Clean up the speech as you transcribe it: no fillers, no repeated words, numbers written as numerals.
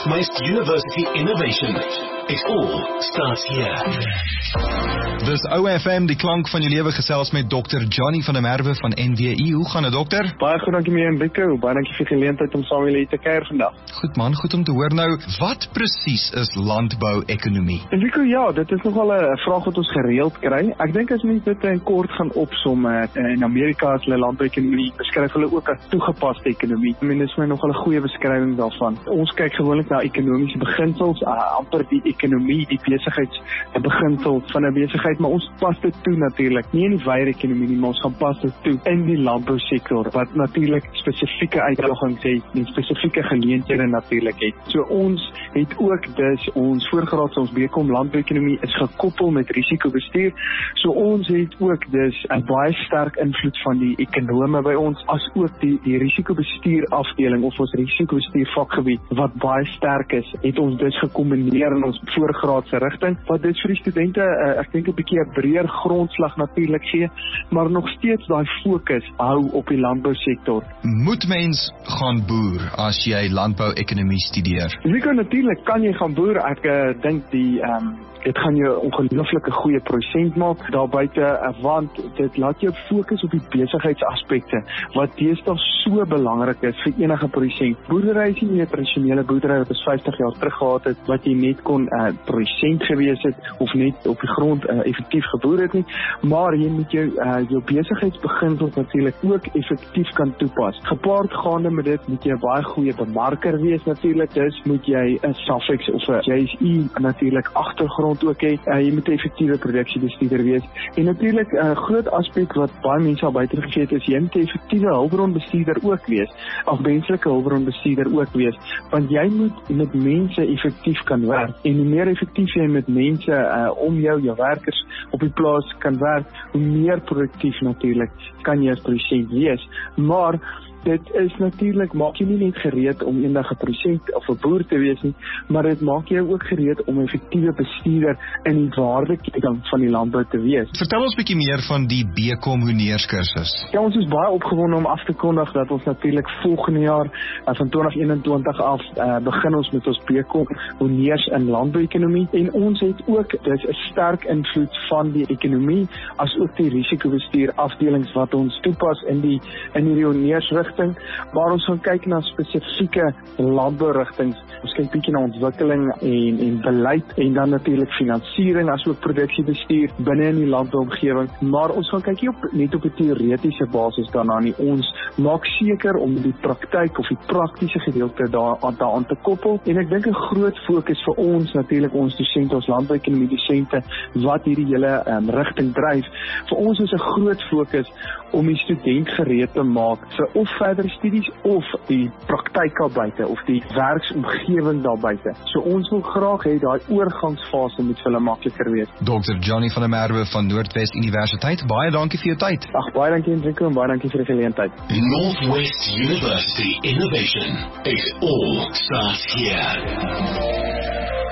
Northwest University Innovation. It all starts here. Dis OFM, die klank van jou lewe, gesels met Dr. Johnny van der Merwe van NWI. Hoe gaan dit, dokter? Baie goed, dankie meneer Enrico. Baie dankie vir die geleentheid om saam met julle te kuier vandag. Goed man, goed om te hoor. Nou, wat presies is landbou-ekonomie? Enrico, ja, dit is nogal 'n vraag wat ons gereeld kry. Ek dink as mens dit in kort gaan opsom, in Amerika as hulle landbou-ekonomie beskryf hulle ook as toegepaste ekonomie. Dit is my nogal 'n goeie beskrywing daarvan. Ons kyk gewoonlik na ekonomiese beginsels, amper die ekonomie, die besigheidsbeginsel van 'n besigheid, maar ons pas dit toe natuurlik. Nie in die wyeer ekonomie nie, maar ons gaan pas dit toe in die landbousektor wat natuurlik spesifieke uitdagings het en spesifieke geleenthede natuurlik het. So ons het ook ons voorgraadse, ons BCom landbouekonomie is gekoppel met risikobestuur. So ons het ook 'n baie sterk invloed van die ekonome by ons, as ook die risikobestuur afdeling of ons risikobestuur vakgebied wat baie sterk is, het ons gekombineer in ons voorgraadse rigting, wat vir die studente, ek dink 'n bietjie 'n breër grondslag natuurlik gee, maar nog steeds daai fokus hou op die landbousektor. Moet mens gaan boer as jy landbou-ekonomie studeer? Rico, natuurlik kan jy gaan boer. Ek dink dit gaan jou ongelooflike goeie prosent maak daar buite, want dit laat jou fokus op die besigheidsaspekte wat deesdae so belangrik is vir enige prosent. Boerdery is nie 'n tradisionele boerdery wat ons 50 jaar terug gehad het, wat jy net kon prosent gewees het of net op die grond effektief geboer het nie, maar jy moet jou besigheidsbeginsels natuurlik ook effektief kan toepas. Gepaard gaande met dit moet jy 'n baie goeie bemarker wees natuurlik, dus moet jy 'n SAFEX of 'n JSE natuurlik agtergrond ook hê. Jy moet 'n effektiewe produksiebestuurder wees. En natuurlik 'n groot aspek wat baie mense al buite vergeet is, jy moet 'n effektiewe hulpbronbestuurder ook wees, of menslike hulpbronbestuurder ook wees, want jy moet met mense effektief kan werk. En hoe meer effektief jy met mense om jou werkers op die plaas kan werk, hoe meer produktief natuurlik kan jy as produsent wees. Maar dit is natuurlik, maak jy nie net gereed om eendag 'n produsent of 'n boer te wees nie, maar dit maak jou ook gereed om 'n effektiewe bestuurder in die waardeketting van die landbou te wees. Vertel ons 'n bietjie meer van die BCom honeurskursus. Ja, ons is baie opgewonde om af te kondig dat ons natuurlik volgende jaar van 2021 af begin ons met ons BCom honeurs in landbouekonomie, en ons het ook 'n sterk invloed van die ekonomie as ook die risikobestuur afdelings wat ons toepas in die honeursrigting. Maar ons gaan kyk na spesifieke landbourigtings. Ons kyk bietjie na ontwikkeling en beleid, en dan natuurlik finansiering as ook produksiebestuur binne in die landbouomgewing. Maar ons gaan kyk net op 'n teoretiese basis daarna nie. Ons maak seker om die praktyk of die praktiese gedeelte daaraan te koppel. En ek dink 'n groot fokus vir ons natuurlik, ons dosente, ons landbouekonomie dosente wat hierdie hele rigting dryf. Vir ons is 'n groot fokus om die student gereed te maak vir of verdere studies of die praktyk daar buite of die werksomgewing daar buite. So ons wil graag hê daai oorgangsfase moet vir hulle makliker wees. Dr. Johnny van der Merwe van Noordwest Universiteit, baie dankie vir jou tyd. Baie dankie Enrico, en baie dankie vir die geleentheid. Northwest University Innovation. It all starts here.